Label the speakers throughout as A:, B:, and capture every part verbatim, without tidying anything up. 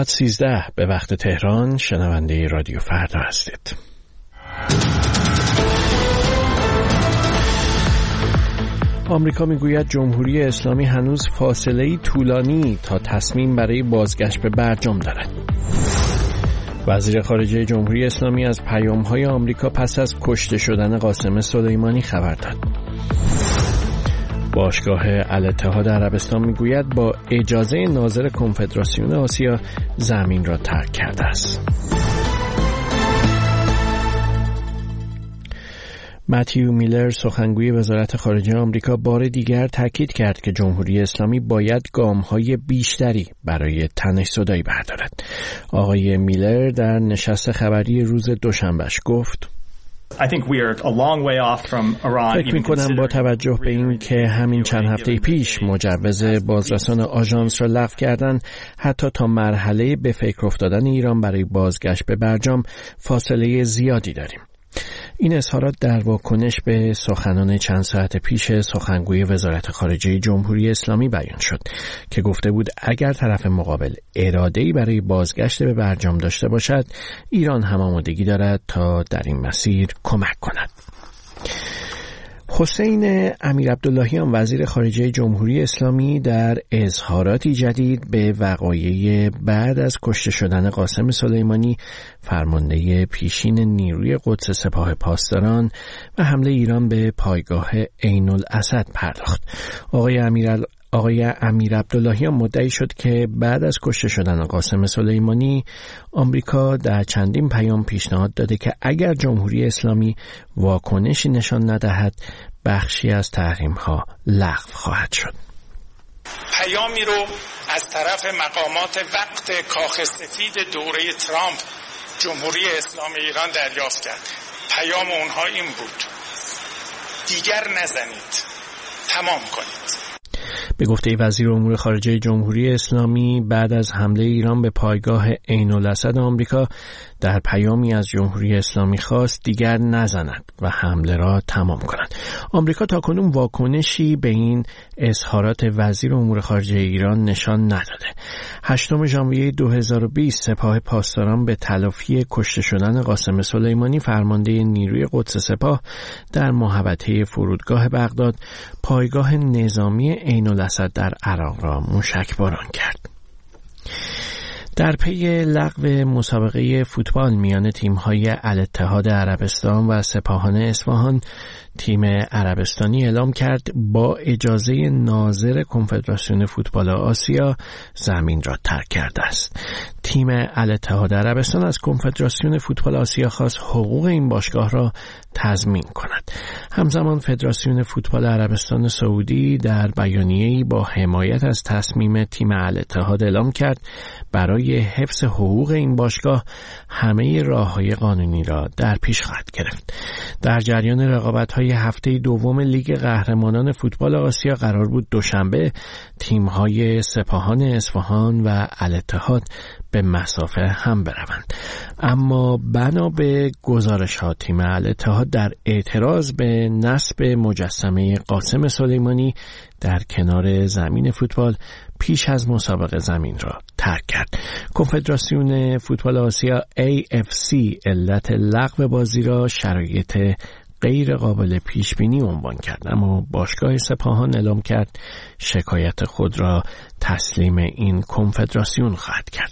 A: ساعت سیزده به وقت تهران شنونده رادیو فردا هستید. آمریکا میگوید جمهوری اسلامی هنوز فاصله‌ای طولانی تا تصمیم برای بازگشت به برجام دارد. وزیر خارجه جمهوری اسلامی از پیام‌های آمریکا پس از کشته شدن قاسم سلیمانی خبر داد. باشگاه الاتحاد عربستان میگوید با اجازه ناظر کنفدراسیون آسیا زمین را ترک کرده است. متیو میلر سخنگوی وزارت خارجه آمریکا بار دیگر تاکید کرد که جمهوری اسلامی باید گام‌های بیشتری برای تنش‌زدایی بردارد. آقای میلر در نشست خبری روز دوشنبهش گفت: فکر می‌کنم با توجه به این که همین چند هفته پیش مجوز بازرسان آژانس را لغو کردن، حتی تا مرحله به فکر افتادن ایران برای بازگشت به برجام فاصله زیادی داریم. این اظهارات در واکنش به سخنان چند ساعت پیش سخنگوی وزارت خارجه جمهوری اسلامی بیان شد که گفته بود اگر طرف مقابل اراده‌ای برای بازگشت به برجام داشته باشد، ایران هم آمادگی دارد تا در این مسیر کمک کند. حسین امیرعبداللهیان وزیر خارجه جمهوری اسلامی در اظهاراتی جدید به وقایع بعد از کشته شدن قاسم سلیمانی فرمانده پیشین نیروی قدس سپاه پاسداران و حمله ایران به پایگاه عین الاسد پرداخت. آقای امیر آقای امیرعبداللهیان مدعی شد که بعد از کشته شدن قاسم سلیمانی آمریکا در چندین پیام پیشنهاد داده که اگر جمهوری اسلامی واکنشی نشان ندهد بخشی از تحریم‌ها لغو خواهد شد.
B: پیامی رو از طرف مقامات وقت کاخ سفید دوره ترامپ جمهوری اسلامی ایران دریافت کرد. پیام اونها این بود: دیگر نزنید، تمام کنید.
A: به گفته وزیر امور خارجه جمهوری اسلامی بعد از حمله ایران به پایگاه عین الاسد آمریکا در پیامی از جمهوری اسلامی خواست دیگر نزند و حمله را تمام کند. آمریکا تاکنون واکنشی به این اظهارات وزیر امور خارجه ایران نشان نداده. هشتم ژانویه دو هزار و بیست سپاه پاسداران به تلافی کشته شدن قاسم سلیمانی فرمانده نیروی قدس سپاه در محوطه فرودگاه بغداد پایگاه نظامی عین الاسد در عراق را موشکباران کرد. در پی لغو مسابقه فوتبال میان تیم‌های الاتحاد عربستان و سپاهان اصفهان، تیم عربستانی اعلام کرد با اجازه ناظر کنفدراسیون فوتبال آسیا زمین را ترک کرده است. تیم الاتحاد عربستان از کنفدراسیون فوتبال آسیا خواست حقوق این باشگاه را تضمین کند. همزمان فدراسیون فوتبال عربستان سعودی در بیانیه‌ای با حمایت از تصمیم تیم الاتحاد اعلام کرد برای حفظ حقوق این باشگاه همه راه‌های قانونی را در پیش خواهد گرفت. در جریان رقابت‌های هفته دوم لیگ قهرمانان فوتبال آسیا قرار بود دوشنبه تیم‌های سپاهان اصفهان و الاتحاد به مسافه هم بروند، اما بنا به گزارش‌ها تیم الاتحاد در اعتراض به نصب مجسمه قاسم سلیمانی در کنار زمین فوتبال پیش از مسابقه زمین را ترک کرد. کنفدراسیون فوتبال آسیا ای اف سی علت لغو بازی را شرایط غیر قابل پیش بینی عنوان کرد، اما باشگاه سپاهان اعلام کرد شکایت خود را تسلیم این کنفدراسیون خواهد کرد.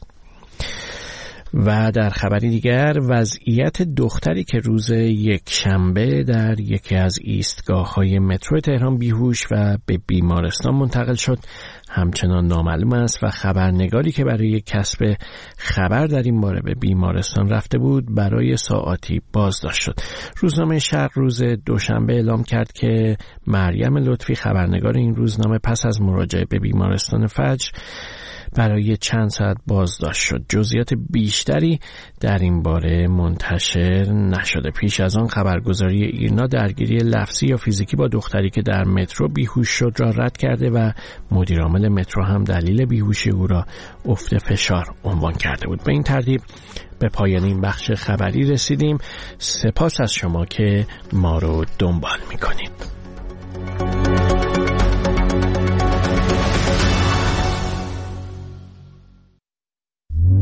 A: و در خبری دیگر وضعیت دختری که روز یک شنبه در یکی از ایستگاه‌های مترو تهران بیهوش و به بیمارستان منتقل شد همچنان نامعلوم است و خبرنگاری که برای کسب خبر در این باره به بیمارستان رفته بود برای ساعاتی بازداشت شد. روزنامه شرق روز دوشنبه اعلام کرد که مریم لطفی خبرنگار این روزنامه پس از مراجعه به بیمارستان فجر برای چند ساعت بازداشت شد. جزئیات بیشتری در این باره منتشر نشده. پیش از آن خبرگزاری ایرنا درگیری لفظی یا فیزیکی با دختری که در مترو بیهوش شد را رد کرده و مدیرعامل مترو هم دلیل بیهوشی او را افت فشار عنوان کرده بود. به این ترتیب به پایان این بخش خبری رسیدیم. سپاس از شما که ما رو دنبال می‌کنید.